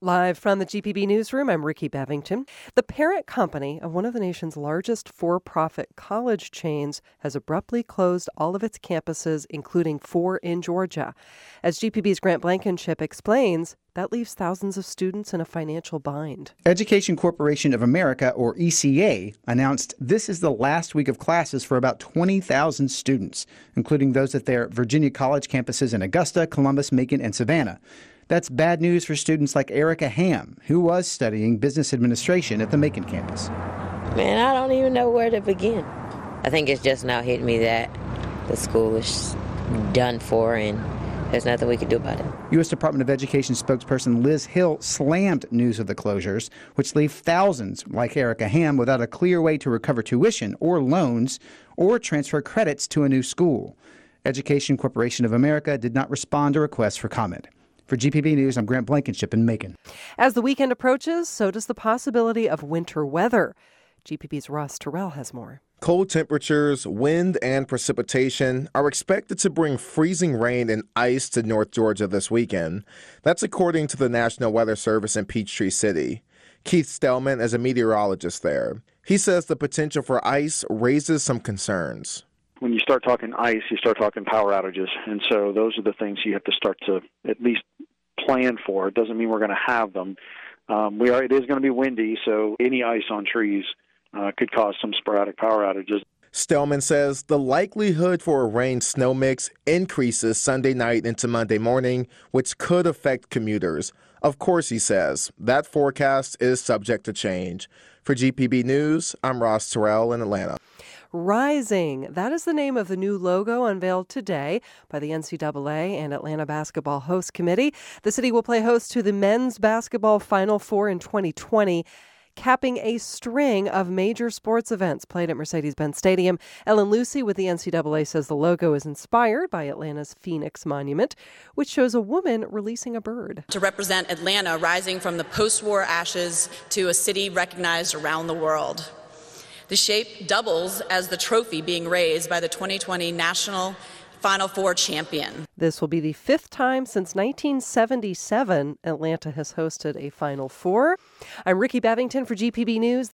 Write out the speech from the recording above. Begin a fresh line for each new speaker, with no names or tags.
Live from the GPB Newsroom, I'm Ricky Bevington. The parent company of one of the nation's largest for-profit college chains has abruptly closed all of its campuses, including 4 in Georgia. As GPB's Grant Blankenship explains, that leaves thousands of students in a financial bind.
Education Corporation of America, or ECA, announced this is the last week of classes for about 20,000 students, including those at their Virginia College campuses in Augusta, Columbus, Macon, and Savannah. That's bad news for students like Erica Ham, who was studying business administration at the Macon campus.
Man, I don't even know where to begin. I think it's just now hitting me that the school is done for and there's nothing we can do about it.
U.S. Department of Education spokesperson Liz Hill slammed news of the closures, which leave thousands like Erica Ham without a clear way to recover tuition or loans or transfer credits to a new school. Education Corporation of America did not respond to requests for comment. For GPB News, I'm Grant Blankenship in Macon.
As the weekend approaches, so does the possibility of winter weather. GPB's Ross Terrell has more.
Cold temperatures, wind, and precipitation are expected to bring freezing rain and ice to North Georgia this weekend. That's according to the National Weather Service in Peachtree City. Keith Stellman is a meteorologist there. He says the potential for ice raises some concerns.
When you start talking ice, you start talking power outages. And so those are the things you have to start to at least plan for. It doesn't mean we're going to have them. It is going to be windy, so any ice on trees could cause some sporadic power outages.
Stellman says the likelihood for a rain-snow mix increases Sunday night into Monday morning, which could affect commuters. Of course, he says, that forecast is subject to change. For GPB News, I'm Ross Terrell in Atlanta.
Rising. That is the name of the new logo unveiled today by the NCAA and Atlanta Basketball Host Committee. The city will play host to the men's basketball Final Four in 2020, capping a string of major sports events played at Mercedes-Benz Stadium. Ellen Lucy with the NCAA says the logo is inspired by Atlanta's Phoenix Monument, which shows a woman releasing a bird.
To represent Atlanta rising from the post-war ashes to a city recognized around the world. The shape doubles as the trophy being raised by the 2020 National Final Four champion.
This will be the 5th time since 1977 Atlanta has hosted a Final Four. I'm Ricky Bevington for GPB News.